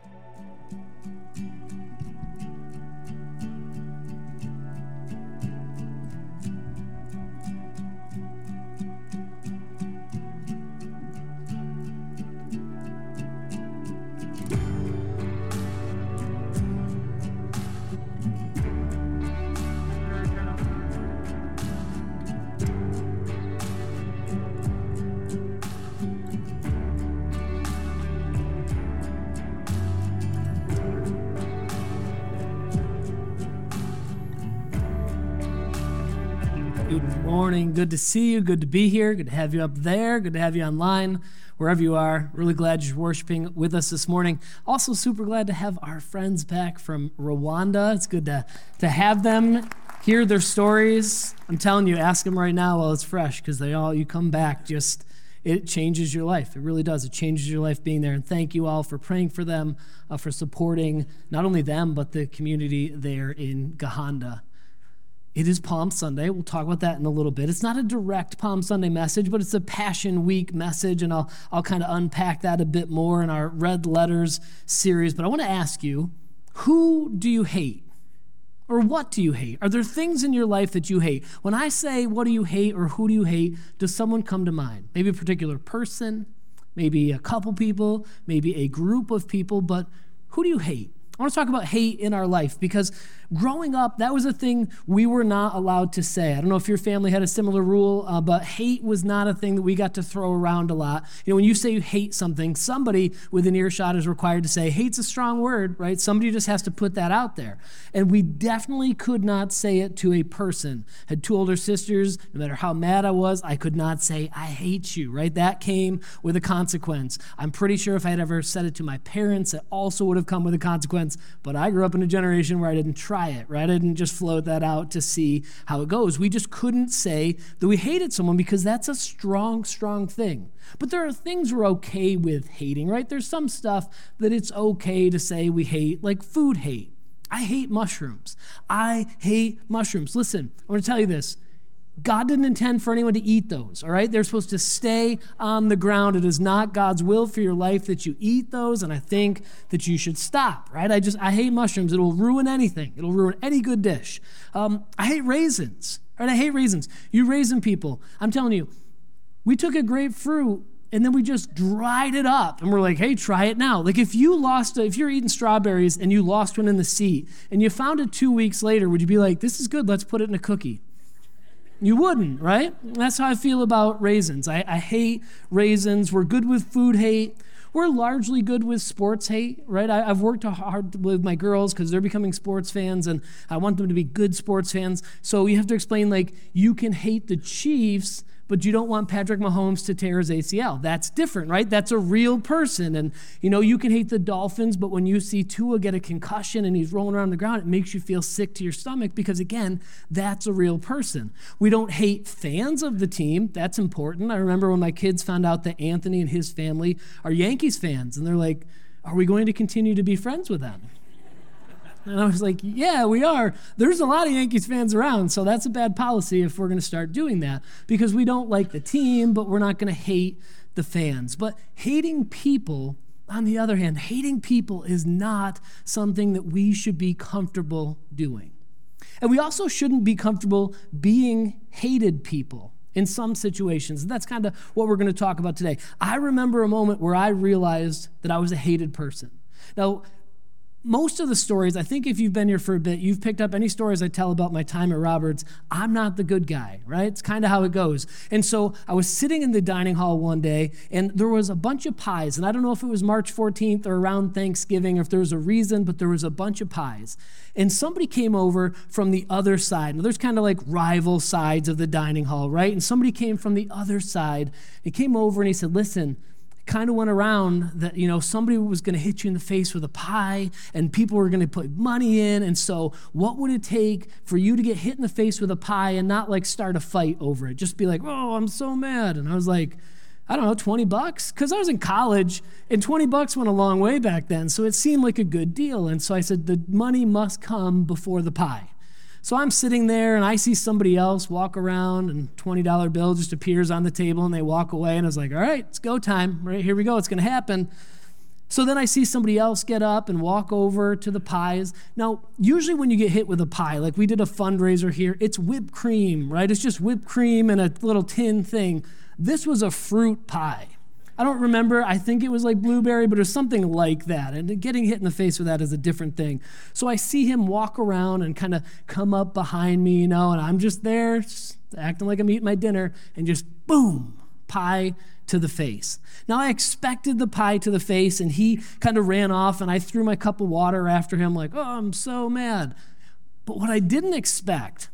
Good morning. Good to see you. Good to be here. Good to have you up there. Good to have you online, wherever you are. Really glad you're worshiping with us this morning. Also super glad to have our friends back from Rwanda. It's good to have them, hear their stories. I'm telling you, ask them right now while it's fresh, because you come back, it changes your life. It really does. It changes your life being there. And thank you all for praying for them, for supporting not only them, but the community there in Gahanda. It is Palm Sunday. We'll talk about that in a little bit. It's not a direct Palm Sunday message, but it's a Passion Week message, and I'll kind of unpack that a bit more in our Red Letters series. But I want to ask you, who do you hate? Or what do you hate? Are there things in your life that you hate? When I say, what do you hate or who do you hate, does someone come to mind? Maybe a particular person, maybe a couple people, maybe a group of people, but who do you hate? I want to talk about hate in our life, because growing up, that was a thing we were not allowed to say. I don't know if your family had a similar rule, but hate was not a thing that we got to throw around a lot. You know, when you say you hate something, somebody within earshot is required to say, hate's a strong word, right? Somebody just has to put that out there. And we definitely could not say it to a person. I had two older sisters. No matter how mad I was, I could not say, I hate you, right? That came with a consequence. I'm pretty sure if I had ever said it to my parents, it also would have come with a consequence. But I grew up in a generation where I didn't try it, right? I didn't just float that out to see how it goes. We just couldn't say that we hated someone, because that's a strong, strong thing. But there are things we're okay with hating, right? There's some stuff that it's okay to say we hate, like food hate. I hate mushrooms. I hate mushrooms. Listen, I want to tell you this. God didn't intend for anyone to eat those, all right? They're supposed to stay on the ground. It is not God's will for your life that you eat those, and I think that you should stop, right? I hate mushrooms. It'll ruin anything. It'll ruin any good dish. I hate raisins, right? I hate raisins. You raisin people, I'm telling you, we took a grapefruit and then we just dried it up, and we're like, hey, try it now. Like if you're eating strawberries and you lost one in the seat and you found it 2 weeks later, would you be like, this is good, let's put it in a cookie? You wouldn't, right? That's how I feel about raisins. I hate raisins. We're good with food hate. We're largely good with sports hate, right? I've worked hard with my girls because they're becoming sports fans, and I want them to be good sports fans. So you have to explain, like, you can hate the Chiefs, but you don't want Patrick Mahomes to tear his ACL. That's different, right? That's a real person. And, you can hate the Dolphins, but when you see Tua get a concussion and he's rolling around the ground, it makes you feel sick to your stomach because, again, that's a real person. We don't hate fans of the team. That's important. I remember when my kids found out that Anthony and his family are Yankees fans, and they're like, are we going to continue to be friends with them? And I was like, yeah, we are. There's a lot of Yankees fans around, so that's a bad policy if we're going to start doing that, because we don't like the team, but we're not going to hate the fans. But hating people, on the other hand, hating people is not something that we should be comfortable doing. And we also shouldn't be comfortable being hated people in some situations. And that's kind of what we're going to talk about today. I remember a moment where I realized that I was a hated person. Now, most of the stories, I think if you've been here for a bit, you've picked up any stories I tell about my time at Roberts. I'm not the good guy, right? It's kind of how it goes. And so I was sitting in the dining hall one day, and there was a bunch of pies. And I don't know if it was March 14th or around Thanksgiving, or if there was a reason, but there was a bunch of pies. And somebody came over from the other side. Now, there's kind of like rival sides of the dining hall, right? And somebody came from the other side. He came over and he said, listen, kind of went around that, somebody was going to hit you in the face with a pie and people were going to put money in. And so what would it take for you to get hit in the face with a pie and not like start a fight over it? Just be like, oh, I'm so mad. And I was like, I don't know, $20? Because I was in college and $20 went a long way back then. So it seemed like a good deal. And so I said, the money must come before the pie. So I'm sitting there and I see somebody else walk around and $20 bill just appears on the table and they walk away, and I was like, all right, it's go time. Right, here we go. It's going to happen. So then I see somebody else get up and walk over to the pies. Now, usually when you get hit with a pie, like we did a fundraiser here, it's whipped cream, right? It's just whipped cream and a little tin thing. This was a fruit pie. I don't remember. I think it was like blueberry, but it was something like that. And getting hit in the face with that is a different thing. So I see him walk around and kind of come up behind me, and I'm just there, just acting like I'm eating my dinner, and just boom, pie to the face. Now, I expected the pie to the face, and he kind of ran off, and I threw my cup of water after him like, oh, I'm so mad. But what I didn't expect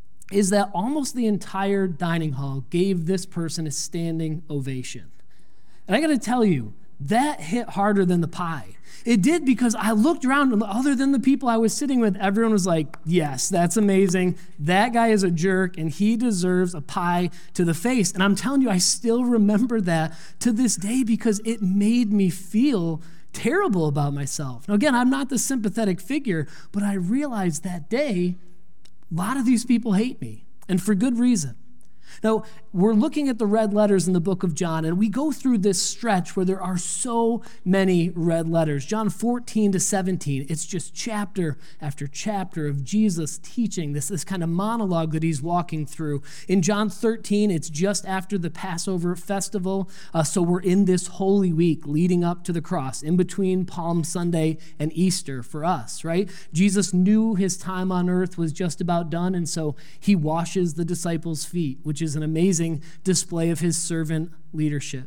is that almost the entire dining hall gave this person a standing ovation. And I got to tell you, that hit harder than the pie. It did, because I looked around, and other than the people I was sitting with, everyone was like, yes, that's amazing. That guy is a jerk, and he deserves a pie to the face. And I'm telling you, I still remember that to this day because it made me feel terrible about myself. Now, again, I'm not the sympathetic figure, but I realized that day, a lot of these people hate me, and for good reason. Now, we're looking at the red letters in the book of John, and we go through this stretch where there are so many red letters. John 14 to 17, it's just chapter after chapter of Jesus teaching, this kind of monologue that he's walking through. In John 13, it's just after the Passover festival, so we're in this Holy Week leading up to the cross, in between Palm Sunday and Easter for us, right? Jesus knew his time on earth was just about done, and so he washes the disciples' feet, which is an amazing display of his servant leadership.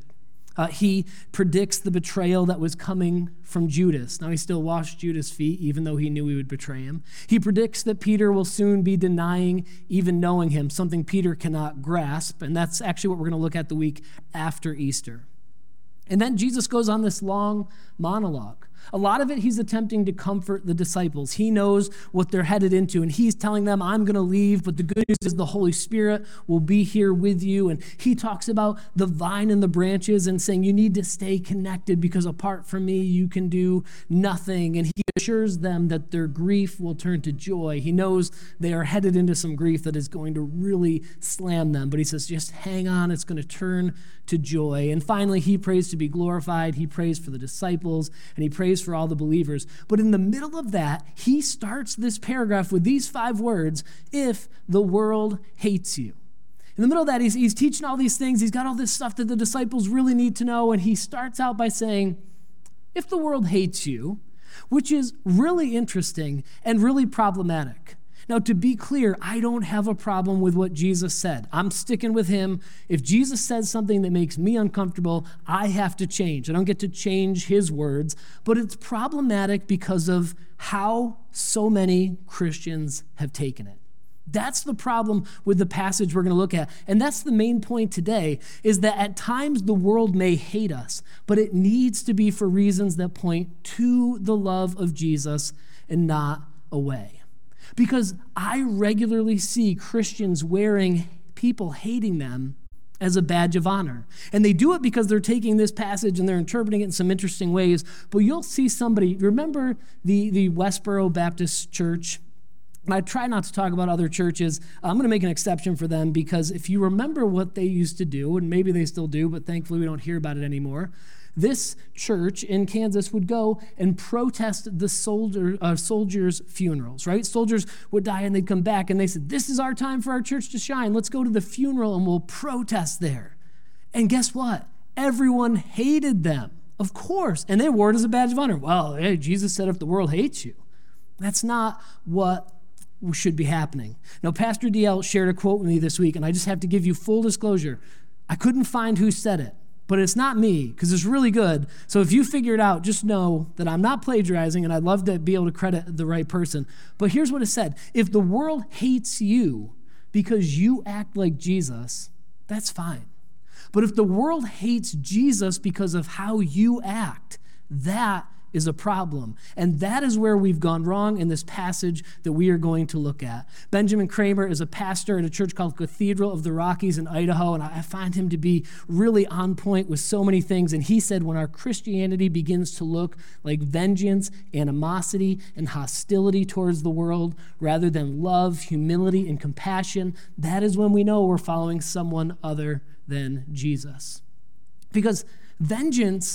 He predicts the betrayal that was coming from Judas. Now, he still washed Judas' feet, even though he knew he would betray him. He predicts that Peter will soon be denying even knowing him, something Peter cannot grasp, and that's actually what we're going to look at the week after Easter. And then Jesus goes on this long monologue. A lot of it, he's attempting to comfort the disciples. He knows what they're headed into, and he's telling them, I'm going to leave, but the good news is the Holy Spirit will be here with you. And he talks about the vine and the branches and saying, you need to stay connected because apart from me, you can do nothing. And he assures them that their grief will turn to joy. He knows they are headed into some grief that is going to really slam them, but he says, just hang on, it's going to turn to joy. And finally, he prays to be glorified. He prays for the disciples, and he prays for all the believers. But in the middle of that, he starts this paragraph with these 5 words, if the world hates you. In the middle of that, he's teaching all these things. He's got all this stuff that the disciples really need to know, and he starts out by saying, if the world hates you, which is really interesting and really problematic. Now, to be clear, I don't have a problem with what Jesus said. I'm sticking with him. If Jesus says something that makes me uncomfortable, I have to change. I don't get to change his words, but it's problematic because of how so many Christians have taken it. That's the problem with the passage we're going to look at. And that's the main point today, is that at times the world may hate us, but it needs to be for reasons that point to the love of Jesus and not away. Because I regularly see Christians wearing people hating them as a badge of honor. And they do it because they're taking this passage and they're interpreting it in some interesting ways. But you'll see somebody, remember the Westboro Baptist Church? And I try not to talk about other churches. I'm going to make an exception for them because if you remember what they used to do, and maybe they still do, but thankfully we don't hear about it anymore, this church in Kansas would go and protest the soldiers' funerals, right? Soldiers would die and they'd come back and they said, this is our time for our church to shine. Let's go to the funeral and we'll protest there. And guess what? Everyone hated them, of course. And they wore it as a badge of honor. Well, hey, Jesus said if the world hates you. That's not what should be happening. Now, Pastor DL shared a quote with me this week, and I just have to give you full disclosure. I couldn't find who said it. But it's not me, because it's really good. So if you figure it out, just know that I'm not plagiarizing, and I'd love to be able to credit the right person. But here's what it said. If the world hates you because you act like Jesus, that's fine. But if the world hates Jesus because of how you act, that is a problem. And that is where we've gone wrong in this passage that we are going to look at. Benjamin Kramer is a pastor at a church called Cathedral of the Rockies in Idaho, and I find him to be really on point with so many things. And he said, when our Christianity begins to look like vengeance, animosity, and hostility towards the world, rather than love, humility, and compassion, that is when we know we're following someone other than Jesus. Because vengeance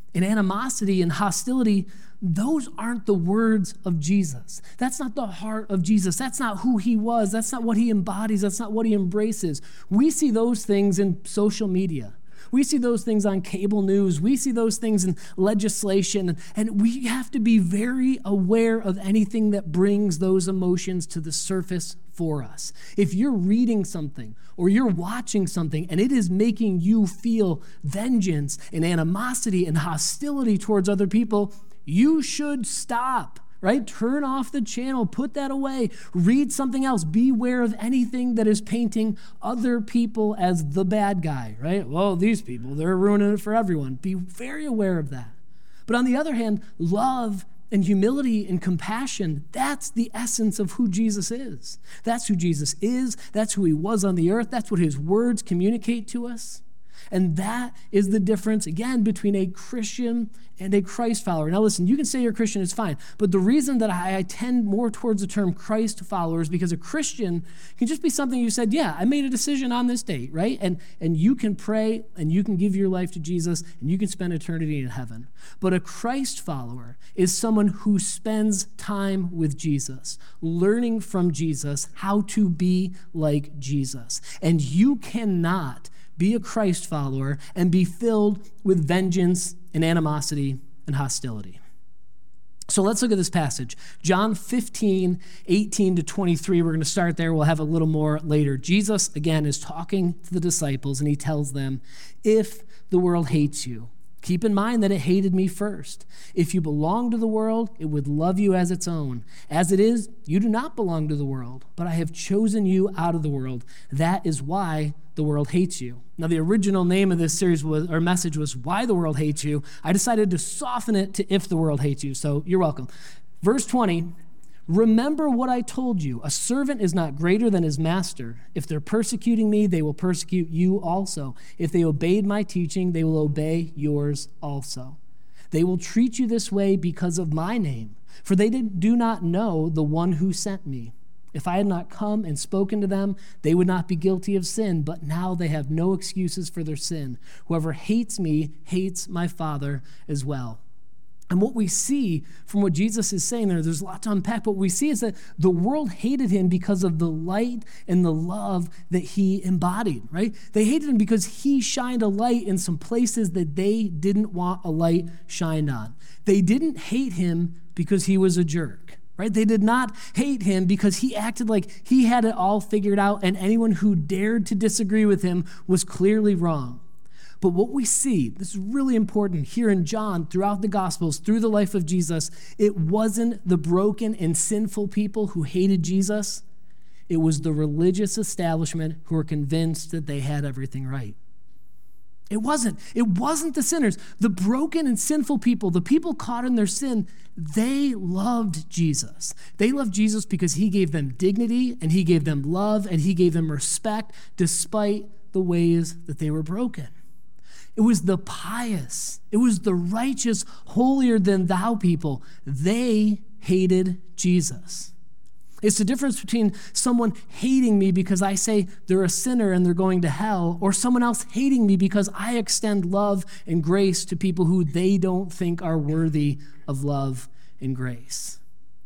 And animosity and hostility, those aren't the words of Jesus. That's not the heart of Jesus. That's not who he was. That's not what he embodies. That's not what he embraces. We see those things in social media. We see those things on cable news. We see those things in legislation. And we have to be very aware of anything that brings those emotions to the surface for us. If you're reading something or you're watching something and it is making you feel vengeance and animosity and hostility towards other people, you should stop. Right? Turn off the channel, put that away, read something else. Beware of anything that is painting other people as the bad guy, right? Well, these people, they're ruining it for everyone. Be very aware of that. But on the other hand, love and humility and compassion, that's the essence of who Jesus is. That's who Jesus is. That's who he was on the earth. That's what his words communicate to us. And that is the difference, again, between a Christian and a Christ follower. Now listen, you can say you're a Christian, it's fine. But the reason that I tend more towards the term Christ follower is because a Christian can just be something you said, yeah, I made a decision on this date, right? And you can pray and you can give your life to Jesus and you can spend eternity in heaven. But a Christ follower is someone who spends time with Jesus, learning from Jesus how to be like Jesus. And you cannot be a Christ follower and be filled with vengeance and animosity and hostility. So let's look at this passage. John 15, 18 to 23. We're going to start there. We'll have a little more later. Jesus, again, is talking to the disciples, and he tells them, if the world hates you, keep in mind that it hated me first. If you belong to the world, it would love you as its own. As it is, you do not belong to the world, but I have chosen you out of the world. That is why the world hates you. Now, the original name of this series or message was Why the World Hates You. I decided to soften it to If the World Hates You, so you're welcome. Verse 20, remember what I told you. A servant is not greater than his master. If they're persecuting me, they will persecute you also. If they obeyed my teaching, they will obey yours also. They will treat you this way because of my name, for they do not know the one who sent me. If I had not come and spoken to them, they would not be guilty of sin, but now they have no excuses for their sin. Whoever hates me hates my Father as well. And what we see from what Jesus is saying there's a lot to unpack. What we see is that the world hated him because of the light and the love that he embodied, right? They hated him because he shined a light in some places that they didn't want a light shined on. They didn't hate him because he was a jerk. Right? They did not hate him because he acted like he had it all figured out, and anyone who dared to disagree with him was clearly wrong. But what we see, this is really important here in John, throughout the Gospels, through the life of Jesus, it wasn't the broken and sinful people who hated Jesus. It was the religious establishment who were convinced that they had everything right. It wasn't the sinners. The broken and sinful people, the people caught in their sin, they loved Jesus. They loved Jesus because he gave them dignity and he gave them love and he gave them respect despite the ways that they were broken. It was the pious, it was the righteous, holier than thou people. They hated Jesus. It's the difference between someone hating me because I say they're a sinner and they're going to hell, or someone else hating me because I extend love and grace to people who they don't think are worthy of love and grace.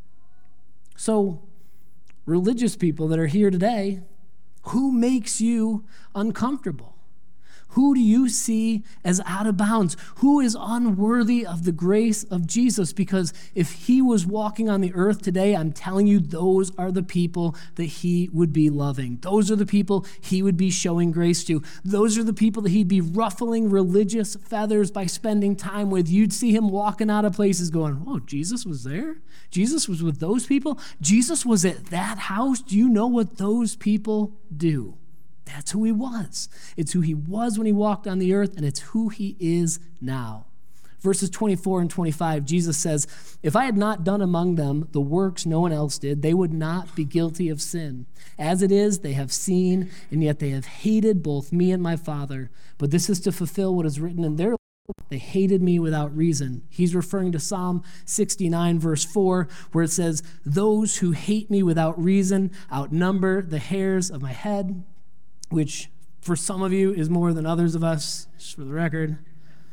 So, religious people that are here today, who makes you uncomfortable? Who do you see as out of bounds? Who is unworthy of the grace of Jesus? Because if he was walking on the earth today, I'm telling you, those are the people that he would be loving. Those are the people he would be showing grace to. Those are the people that he'd be ruffling religious feathers by spending time with. You'd see him walking out of places going, oh, Jesus was there? Jesus was with those people? Jesus was at that house? Do you know what those people do? That's who he was. It's who he was when he walked on the earth, and it's who he is now. Verses 24 and 25, Jesus says, if I had not done among them the works no one else did, they would not be guilty of sin. As it is, they have seen, and yet they have hated both me and my Father. But this is to fulfill what is written in their law. They hated me without reason. He's referring to Psalm 69, verse 4, where it says, those who hate me without reason outnumber the hairs of my head, which for some of you is more than others of us, just for the record.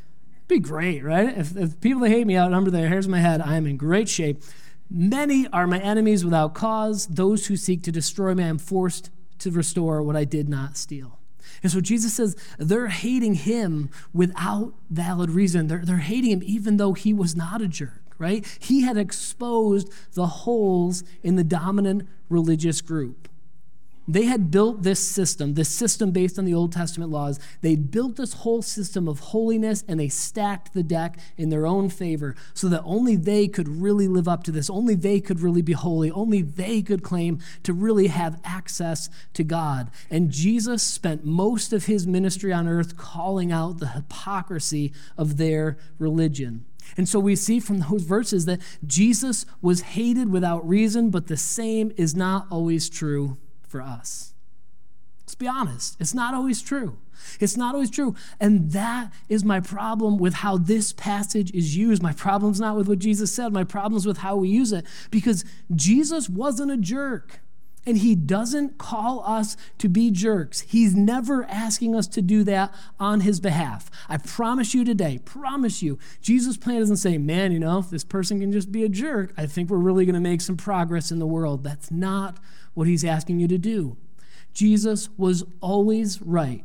Be great, right? If people that hate me outnumber the hairs of my head, I am in great shape. Many are my enemies without cause. Those who seek to destroy me, I am forced to restore what I did not steal. And so Jesus says they're hating him without valid reason. They're hating him even though he was not a jerk, right? He had exposed the holes in the dominant religious group. They had built this system based on the Old Testament laws. They built this whole system of holiness, and they stacked the deck in their own favor so that only they could really live up to this. Only they could really be holy. Only they could claim to really have access to God. And Jesus spent most of his ministry on earth calling out the hypocrisy of their religion. And so we see from those verses that Jesus was hated without reason, but the same is not always true for us. Let's be honest. It's not always true. It's not always true. And that is my problem with how this passage is used. My problem's not with what Jesus said. My problem's with how we use it. Because Jesus wasn't a jerk. And he doesn't call us to be jerks. He's never asking us to do that on his behalf. I promise you today, Jesus' plan doesn't say, man, if this person can just be a jerk, I think we're really going to make some progress in the world. That's not what he's asking you to do. Jesus was always right,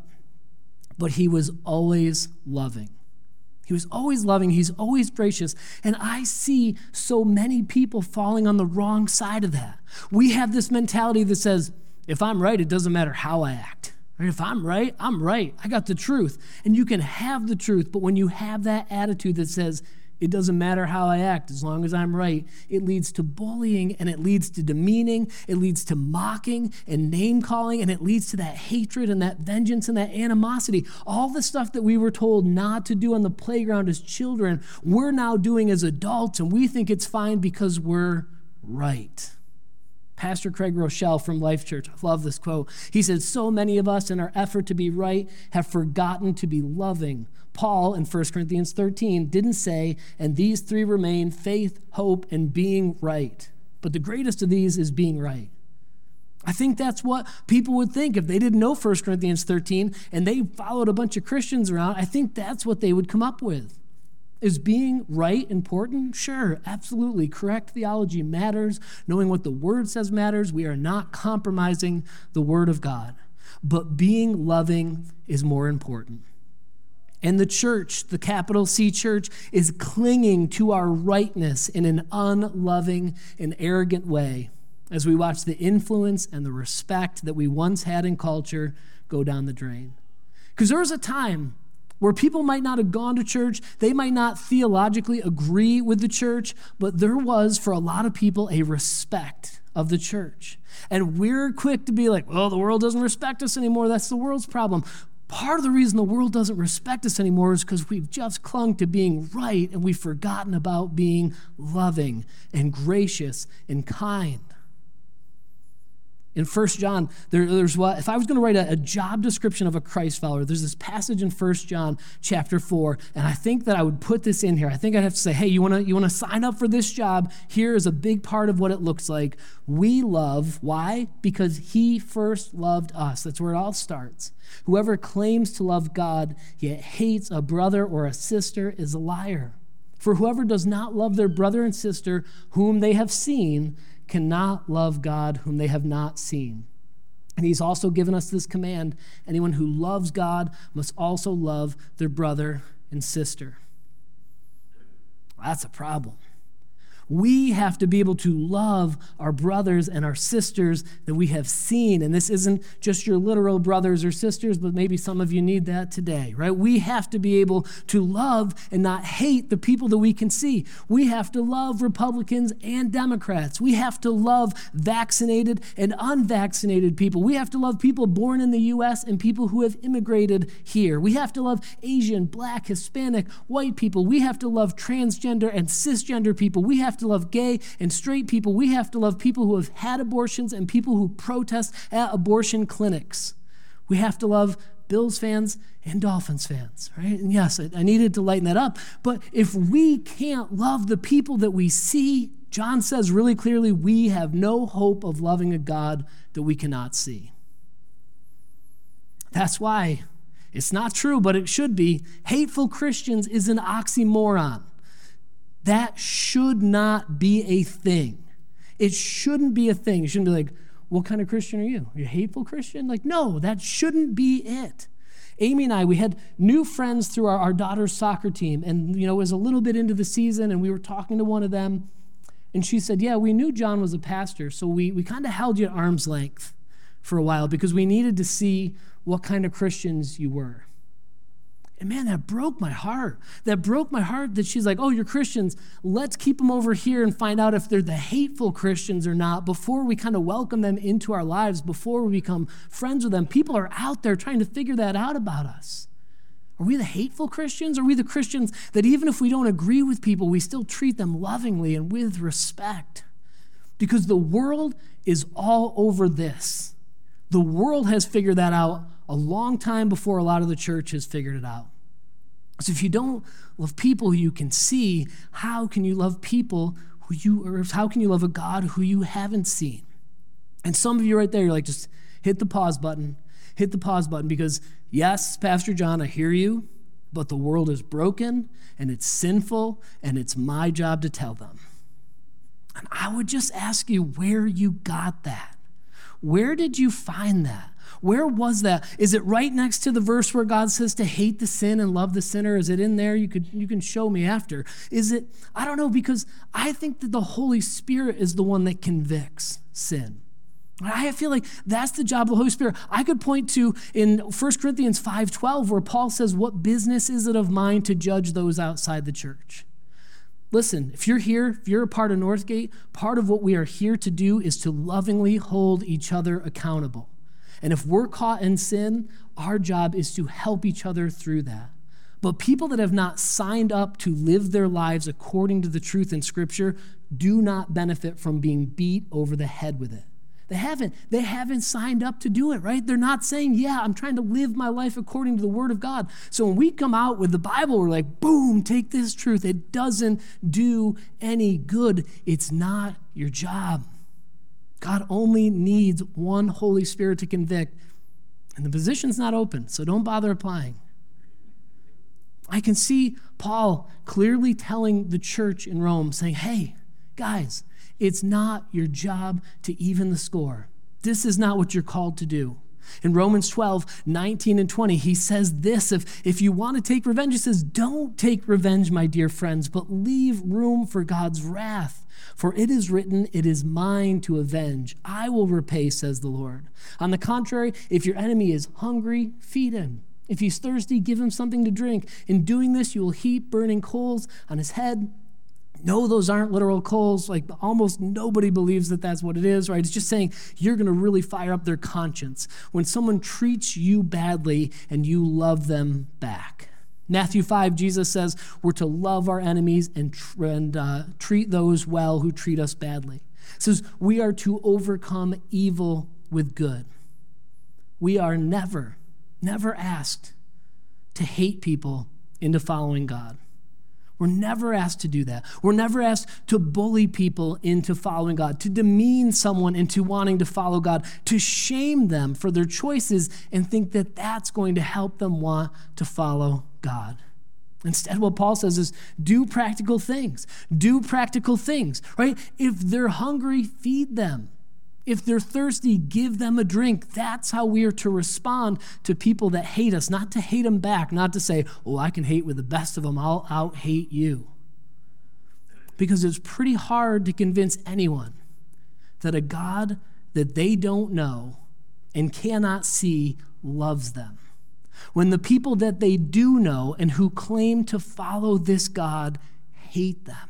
but he was always loving. He was always loving. He's always gracious. And I see so many people falling on the wrong side of that. We have this mentality that says, if I'm right, it doesn't matter how I act. Right? If I'm right, I'm right. I got the truth. And you can have the truth, but when you have that attitude that says, it doesn't matter how I act as long as I'm right, it leads to bullying, and it leads to demeaning, it leads to mocking and name-calling, and it leads to that hatred and that vengeance and that animosity. All the stuff that we were told not to do on the playground as children, we're now doing as adults, and we think it's fine because we're right. Pastor Craig Rochelle from Life Church, I love this quote. He said, so many of us in our effort to be right have forgotten to be loving. Paul in 1 Corinthians 13 didn't say, and these three remain, faith, hope, and being right. But the greatest of these is being right. I think that's what people would think if they didn't know 1 Corinthians 13 and they followed a bunch of Christians around. I think that's what they would come up with. Is being right important? Sure, absolutely. Correct theology matters. Knowing what the Word says matters. We are not compromising the Word of God. But being loving is more important. And the church, the capital C church, is clinging to our rightness in an unloving and arrogant way as we watch the influence and the respect that we once had in culture go down the drain. Because there was a time where people might not have gone to church, they might not theologically agree with the church, but there was, for a lot of people, a respect of the church. And we're quick to be like, well, the world doesn't respect us anymore. That's the world's problem. Part of the reason the world doesn't respect us anymore is because we've just clung to being right and we've forgotten about being loving and gracious and kind. In 1 John, there's what, if I was going to write a job description of a Christ follower, there's this passage in 1 John chapter 4, and I think that I would put this in here. I think I'd have to say, hey, you want to sign up for this job? Here is a big part of what it looks like. We love, why? Because he first loved us. That's where it all starts. Whoever claims to love God yet hates a brother or a sister is a liar. For whoever does not love their brother and sister whom they have seen cannot love God whom they have not seen. And he's also given us this command: anyone who loves God must also love their brother and sister. Well, that's a problem. We have to be able to love our brothers and our sisters that we have seen. And this isn't just your literal brothers or sisters, but maybe some of you need that today, right? We have to be able to love and not hate the people that we can see. We have to love Republicans and Democrats. We have to love vaccinated and unvaccinated people. We have to love people born in the U.S. and people who have immigrated here. We have to love Asian, Black, Hispanic, white people. We have to love transgender and cisgender people. We have to love gay and straight people. We have to love people who have had abortions and people who protest at abortion clinics. We have to love Bills fans and Dolphins fans, right? And yes, I needed to lighten that up. But if we can't love the people that we see, John says really clearly, we have no hope of loving a God that we cannot see. That's why It's not true, but it should be. Hateful Christians is an oxymoron. That should not be a thing. It shouldn't be a thing. You shouldn't be like, what kind of Christian are you? Are you a hateful Christian? Like, no, that shouldn't be it. Amy and I, we had new friends through our daughter's soccer team. And, it was a little bit into the season, and we were talking to one of them. And she said, yeah, we knew John was a pastor, so we kind of held you at arm's length for a while because we needed to see what kind of Christians you were. And man, that broke my heart. That broke my heart that she's like, oh, you're Christians. Let's keep them over here and find out if they're the hateful Christians or not before we kind of welcome them into our lives, before we become friends with them. People are out there trying to figure that out about us. Are we the hateful Christians? Are we the Christians that even if we don't agree with people, we still treat them lovingly and with respect? Because the world is all over this. The world has figured that out a long time before a lot of the church has figured it out. So if you don't love people who you can see, how can you love people how can you love a God who you haven't seen? And some of you right there, you're like, just hit the pause button because yes, Pastor John, I hear you, but the world is broken and it's sinful and it's my job to tell them. And I would just ask you where you got that. Where did you find that? Where was that? Is it right next to the verse where God says to hate the sin and love the sinner? Is it in there? You can show me after. Is it? I don't know, because I think that the Holy Spirit is the one that convicts sin. I feel like that's the job of the Holy Spirit. I could point to in 1 Corinthians 5:12 where Paul says, what business is it of mine to judge those outside the church? Listen, if you're here, if you're a part of Northgate, part of what we are here to do is to lovingly hold each other accountable. And if we're caught in sin, our job is to help each other through that. But people that have not signed up to live their lives according to the truth in Scripture do not benefit from being beat over the head with it. They haven't signed up to do it, right? They're not saying, yeah, I'm trying to live my life according to the Word of God. So when we come out with the Bible, we're like, boom, take this truth. It doesn't do any good. It's not your job. God only needs one Holy Spirit to convict, and the position's not open, so don't bother applying. I can see Paul clearly telling the church in Rome, saying, hey, guys, it's not your job to even the score. This is not what you're called to do. In Romans 12:19 and 20, he says this, if you want to take revenge, he says, don't take revenge, my dear friends, but leave room for God's wrath. For it is written, it is mine to avenge. I will repay, says the Lord. On the contrary, if your enemy is hungry, feed him. If he's thirsty, give him something to drink. In doing this, you will heap burning coals on his head. No, those aren't literal coals. Like almost nobody believes that that's what it is, right? It's just saying you're going to really fire up their conscience when someone treats you badly and you love them back. Matthew 5, Jesus says we're to love our enemies and treat those well who treat us badly. It says we are to overcome evil with good. We are never asked to hate people into following God. We're never asked to do that. We're never asked to bully people into following God, to demean someone into wanting to follow God, to shame them for their choices and think that that's going to help them want to follow God. Instead, what Paul says is do practical things. Do practical things, right? If they're hungry, feed them. If they're thirsty, give them a drink. That's how we are to respond to people that hate us, not to hate them back, not to say, oh, I can hate with the best of them. I'll out-hate you. Because it's pretty hard to convince anyone that a God that they don't know and cannot see loves them. When the people that they do know and who claim to follow this God hate them.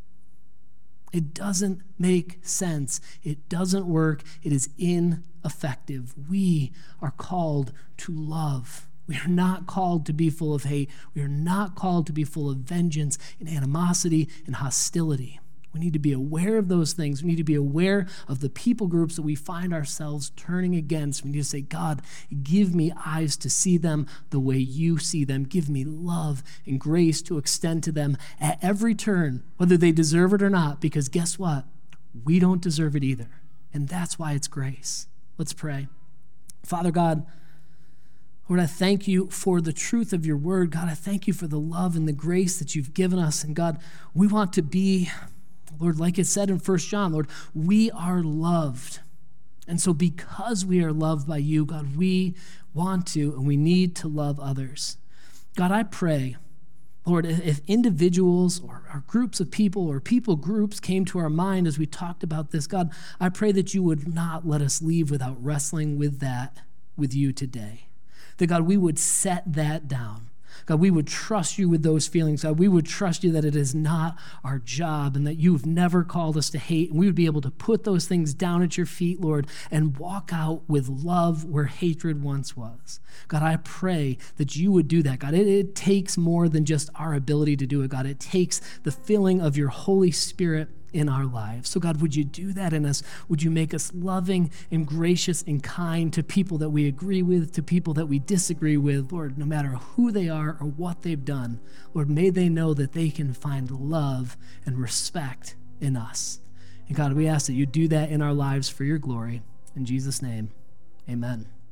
It doesn't make sense. It doesn't work. It is ineffective. We are called to love. We are not called to be full of hate. We are not called to be full of vengeance and animosity and hostility. We need to be aware of those things. We need to be aware of the people groups that we find ourselves turning against. We need to say, God, give me eyes to see them the way you see them. Give me love and grace to extend to them at every turn, whether they deserve it or not, because guess what? We don't deserve it either. And that's why it's grace. Let's pray. Father God, Lord, I thank you for the truth of your word. God, I thank you for the love and the grace that you've given us. And God, we want to be, Lord, like it said in 1 John, Lord, we are loved. And so because we are loved by you, God, we want to and we need to love others. God, I pray, Lord, if individuals or groups of people or people groups came to our mind as we talked about this, God, I pray that you would not let us leave without wrestling with that with you today. That, God, we would set that down. God, we would trust you with those feelings. God, we would trust you that it is not our job and that you've never called us to hate. And we would be able to put those things down at your feet, Lord, and walk out with love where hatred once was. God, I pray that you would do that. God, it takes more than just our ability to do it. God, it takes the filling of your Holy Spirit in our lives. So God, would you do that in us? Would you make us loving and gracious and kind to people that we agree with, to people that we disagree with, Lord, no matter who they are or what they've done. Lord, may they know that they can find love and respect in us. And God, we ask that you do that in our lives for your glory. In Jesus' name, amen.